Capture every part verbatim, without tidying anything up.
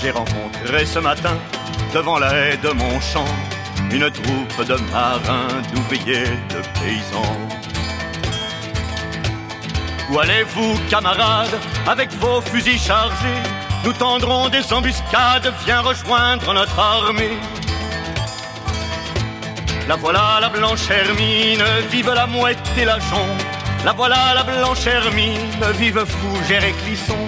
J'ai rencontré ce matin, devant la haie de mon champ, une troupe de marins, d'ouvriers, de paysans. Où allez-vous, camarades, avec vos fusils chargés? Nous tendrons des embuscades, viens rejoindre notre armée. La voilà la blanche Hermine, vive la mouette et la jonc. La voilà la blanche Hermine, vive Fougère et Clisson.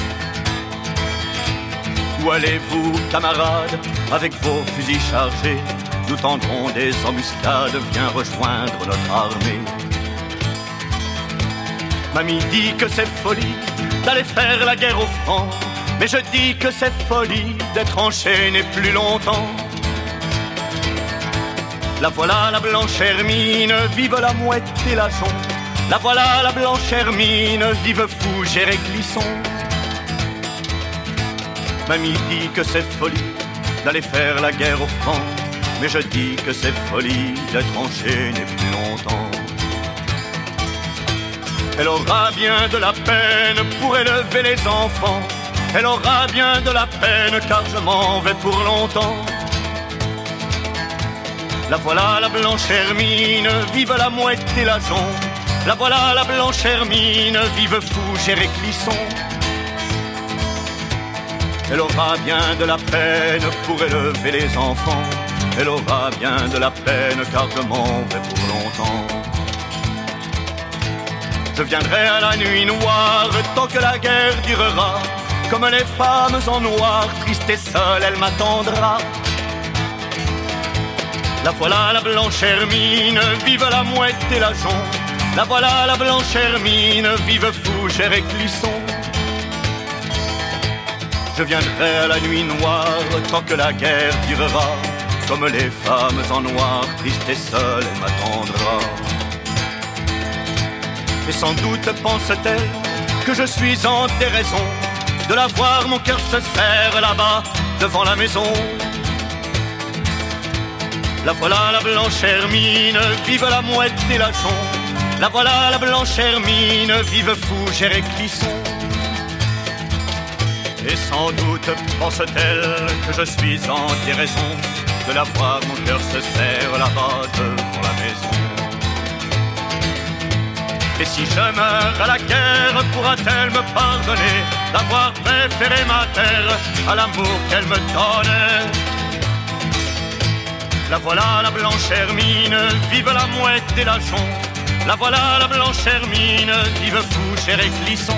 Où allez-vous, camarades, avec vos fusils chargés? Nous tendrons des embuscades, viens rejoindre notre armée. Mamie dit que c'est folie d'aller faire la guerre aux Francs, mais je dis que c'est folie d'être enchaîné plus longtemps. La voilà la blanche Hermine, vive la mouette et la jonc. La voilà la blanche Hermine, vive Fougère et Clisson. Mamie dit que c'est folie d'aller faire la guerre aux Francs, mais je dis que c'est folie d'être enchaîné plus longtemps. Elle aura bien de la peine pour élever les enfants. Elle aura bien de la peine car je m'en vais pour longtemps. La voilà la blanche Hermine, vive la mouette et la jonc. La voilà la blanche Hermine, vive Fougère et Clisson. Elle aura bien de la peine pour élever les enfants. Elle aura bien de la peine car je m'en vais pour longtemps. Je viendrai à la nuit noire tant que la guerre durera. Comme les femmes en noir, triste et seule, elle m'attendra. La voilà la blanche Hermine, vive la mouette et la jonc. La voilà la blanche Hermine, vive Fougère et Clisson. Je viendrai à la nuit noire tant que la guerre durera. Comme les femmes en noir, triste et seule, elle m'attendra. Et sans doute pense-t-elle que je suis en déraison de la voir, mon cœur se serre là-bas devant la maison. La voilà la blanche Hermine, vive la mouette et la jonc. La voilà la blanche Hermine, vive Fougère et Clisson. Et sans doute pense-t-elle que je suis en déraison de la voir, mon cœur se serre là-bas devant la maison. Et si je meurs à la guerre, pourra-t-elle me pardonner d'avoir préféré ma terre à l'amour qu'elle me donnait? La voilà la blanche Hermine, vive la mouette et la jonc. La voilà la blanche Hermine, vive Fougère et Clisson.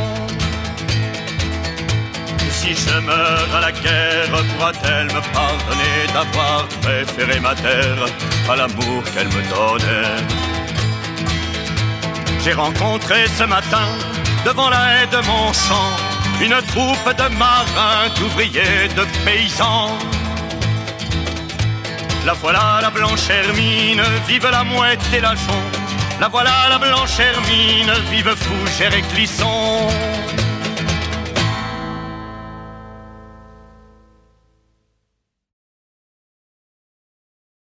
Si je meurs à la guerre, pourra-t-elle me pardonner d'avoir préféré ma terre à l'amour qu'elle me donnait? J'ai rencontré ce matin, devant la haie de mon champ, une troupe de marins, d'ouvriers, de paysans. La voilà la blanche Hermine, vive la mouette et la jonc. La voilà la blanche Hermine, vive Fougère et Clisson.